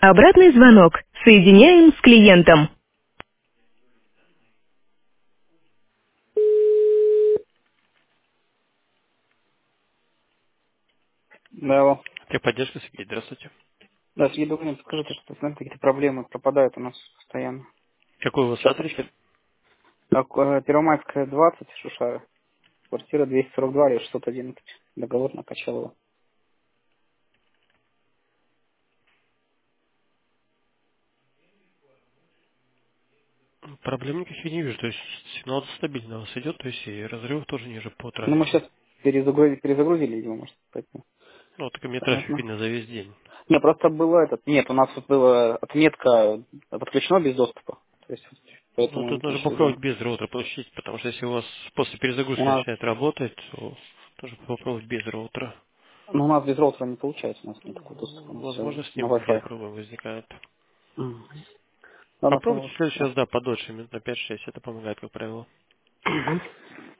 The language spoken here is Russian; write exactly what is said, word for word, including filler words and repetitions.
Обратный звонок. Соединяем с клиентом. Да, алло. Техподдержка, Сергей, здравствуйте. Да, Сергей Добрынин, скажите, что знаете, какие-то проблемы пропадают у нас постоянно. Какой у вас Сейчас адрес? решили. Так, э, Первомайская, двадцать, Шушара. Квартира двести сорок два или шестьсот одиннадцать. Договор на Качалова. Проблем никаких не вижу, то есть сигнал стабильно у вас идет, то есть и разрывов тоже ниже по Ну, мы трафику. сейчас перезагрузили, перезагрузили, видимо, может, поэтому. Ну, так у меня трафик Понятно. видно за весь день. Не, просто было этот. Нет, у нас вот была отметка подключено без доступа. То есть, вот Ну, поэтому мы тут нужно начали думать. попробовать без роутера получить, потому что если у вас после перезагрузки У нас, начинает работать, то нужно попробовать без роутера. ну, у нас без роутера не получается, у нас нет такого доступа, у Ну, нас все возможно, с на ним какие-то Wi-Fi. проблемы возникают. Мгм. Ладно, Попробуйте понял. в следующий Да. раз, да, подольше, минут на пять-шесть, это помогает, как правило. Мгм.